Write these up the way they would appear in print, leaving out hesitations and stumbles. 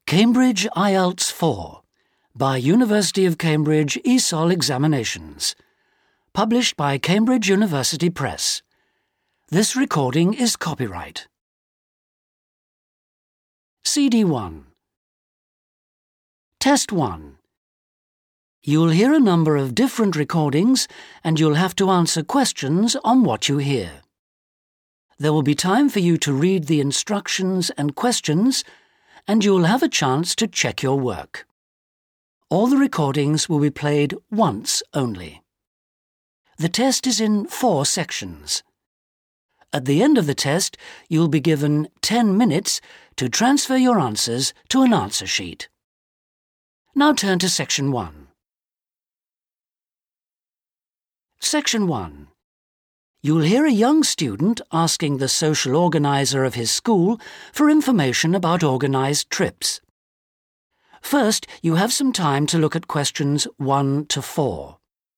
Cambridge IELTS 4 by University of Cambridge ESOL Examinations. Published by Cambridge University Press. This recording is copyright. CD 1. Test 1. You'll hear a number of different recordings and you'll have to answer questions on what you hear. There will be time for you to read the instructions and questions, and you'll have a chance to check your work. All the recordings will be played once only. The test is in 4 sections. At the end of the test, you'll be given 10 minutes to transfer your answers to an answer sheet. Now turn to Section 1. Section 1. You'll hear a young student asking the social organizer of his school for information about organised trips. First, you have some time to look at questions 1 to 4.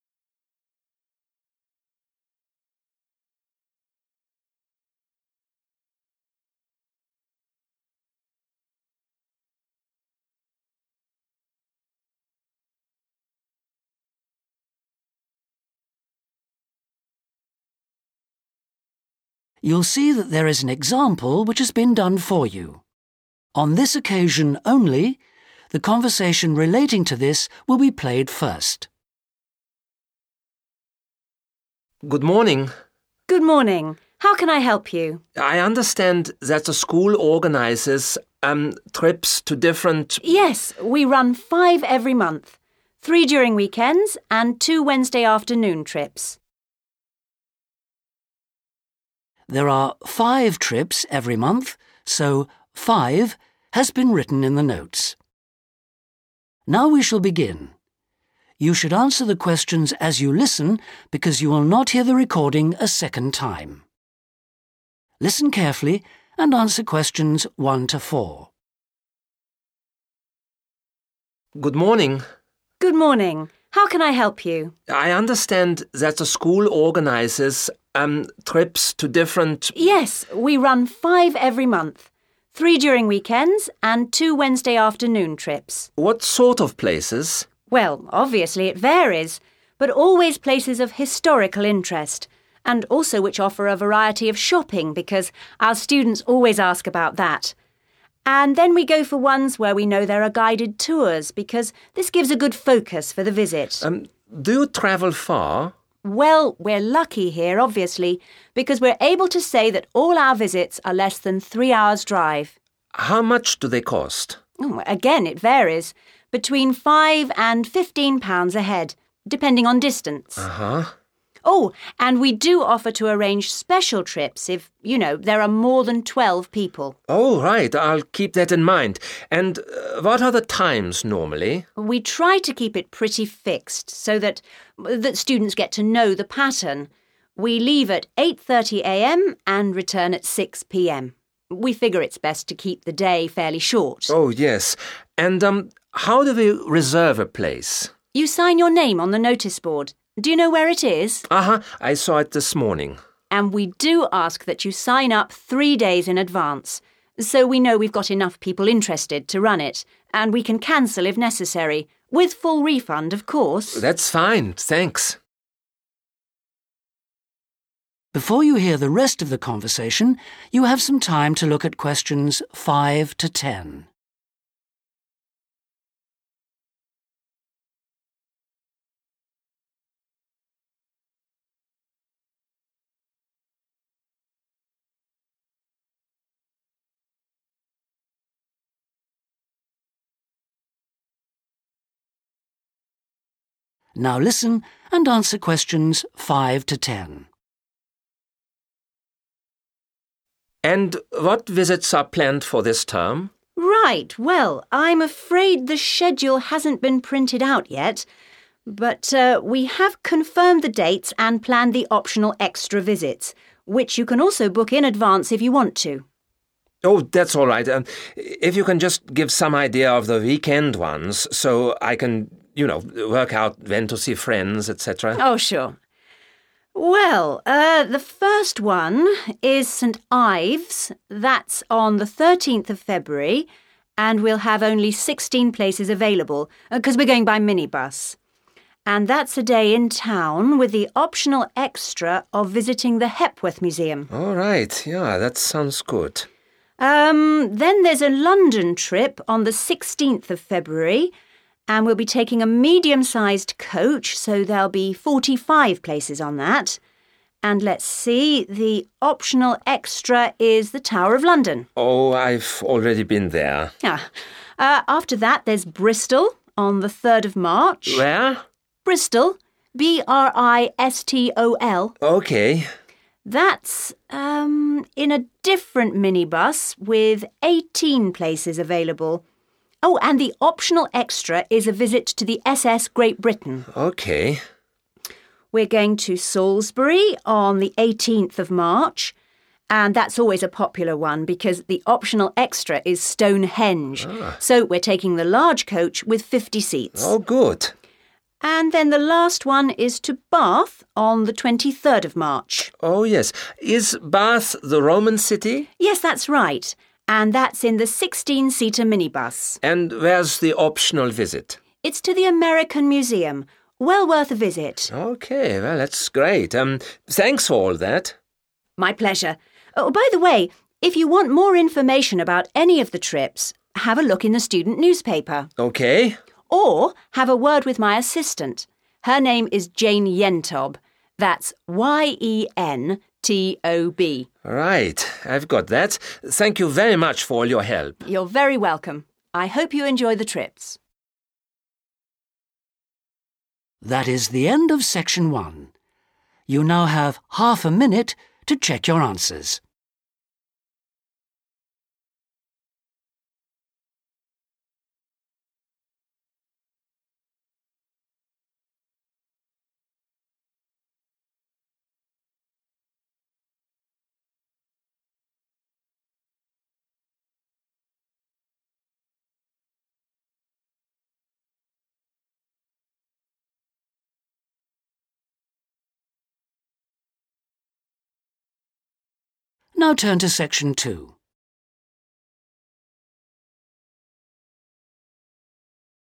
You'll see that there is an example which has been done for you. On this occasion only, the conversation relating to this will be played first. Good morning. Good morning. How can I help you? I understand that the school organizes trips to different... Yes, we run 5 every month. 3 during weekends and 2 Wednesday afternoon trips. There are 5 trips every month, so 5 has been written in the notes. Now we shall begin. You should answer the questions as you listen because you will not hear the recording a second time. Listen carefully and answer questions 1 to 4. Good morning. Good morning. How can I help you? I understand that the school organizes trips to different... Yes, we run 5 every month. 3 during weekends and 2 Wednesday afternoon trips. What sort of places? Well, obviously it varies, but always places of historical interest, and also which offer a variety of shopping because our students always ask about that. And then we go for ones where we know there are guided tours because this gives a good focus for the visit. Do you travel far? Well, we're lucky here, obviously, because we're able to say that all our visits are less than 3 hours' drive. How much do they cost? Again, it varies. Between £5 and £15 a head, depending on distance. Oh, and we do offer to arrange special trips if, there are more than 12 people. Oh, right. I'll keep that in mind. And what are the times normally? We try to keep it pretty fixed so that students get to know the pattern. We leave at 8:30 a.m. and return at 6 p.m. We figure it's best to keep the day fairly short. Oh, yes. And how do we reserve a place? You sign your name on the notice board. Do you know where it is? I saw it this morning. And we do ask that you sign up 3 days in advance, so we know we've got enough people interested to run it, and we can cancel if necessary, with full refund, of course. That's fine, thanks. Before you hear the rest of the conversation, you have some time to look at questions 5 to 10. Now listen and answer questions 5 to 10. And what visits are planned for this term? Right, well, I'm afraid the schedule hasn't been printed out yet, but we have confirmed the dates and planned the optional extra visits, which you can also book in advance if you want to. Oh, that's all right. If you can just give some idea of the weekend ones so I can... work out when to see friends, etc. Oh, sure. Well, the first one is St Ives. That's on the 13th of February. and we'll have only 16 places available because we're going by minibus. And that's a day in town with the optional extra of visiting the Hepworth Museum. All right, yeah, that sounds good. Then there's a London trip on the 16th of February, and we'll be taking a medium-sized coach, so there'll be 45 places on that. And let's see, the optional extra is the Tower of London. Oh, I've already been there. After that, there's Bristol on the 3rd of March. Where? Bristol, Bristol. Okay. That's in a different minibus with 18 places available. Oh, and the optional extra is a visit to the SS Great Britain. Okay. We're going to Salisbury on the 18th of March, and that's always a popular one because the optional extra is Stonehenge. So we're taking the large coach with 50 seats. Oh, good. And then the last one is to Bath on the 23rd of March. Oh, yes. Is Bath the Roman city? Yes, that's right. And that's in the 16-seater minibus. And where's the optional visit? It's to the American Museum. Well worth a visit. Okay, well, that's great. Thanks for all that. My pleasure. Oh, by the way, if you want more information about any of the trips, have a look in the student newspaper. Okay. Or have a word with my assistant. Her name is Jane Yentob. That's Yentob. Right, I've got that. Thank you very much for all your help. You're very welcome. I hope you enjoy the trips. That is the end of section 1. You now have half a minute to check your answers. Now turn to section 2.